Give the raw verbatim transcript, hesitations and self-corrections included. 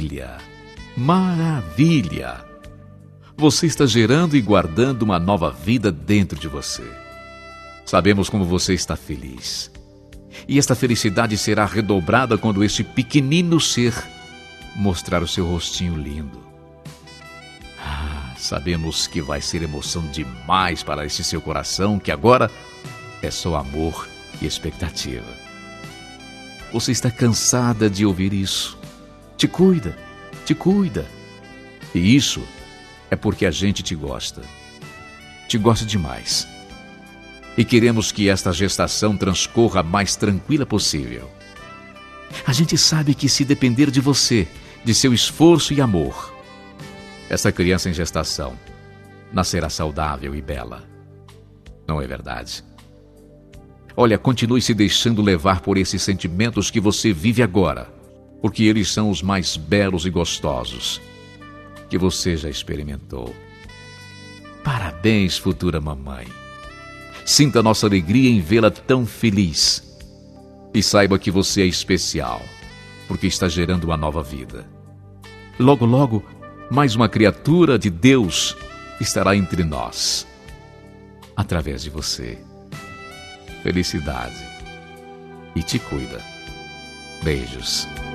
Maravilha! Maravilha! Você está gerando e guardando uma nova vida dentro de você. Sabemos como você está feliz. E esta felicidade será redobrada quando este pequenino ser mostrar o seu rostinho lindo. Ah, sabemos que vai ser emoção demais para esse seu coração, que agora é só amor e expectativa. Você está cansada de ouvir isso. Te cuida, te cuida. E isso é porque a gente te gosta. Te gosta demais. E queremos que esta gestação transcorra a mais tranquila possível. A gente sabe que se depender de você, de seu esforço e amor, essa criança em gestação nascerá saudável e bela. Não é verdade? Olha, continue se deixando levar por esses sentimentos que você vive agora, porque eles são os mais belos e gostosos que você já experimentou. Parabéns, futura mamãe. Sinta nossa alegria em vê-la tão feliz. E saiba que você é especial, porque está gerando uma nova vida. Logo, logo, mais uma criatura de Deus estará entre nós, através de você. Felicidade. E te cuida. Beijos.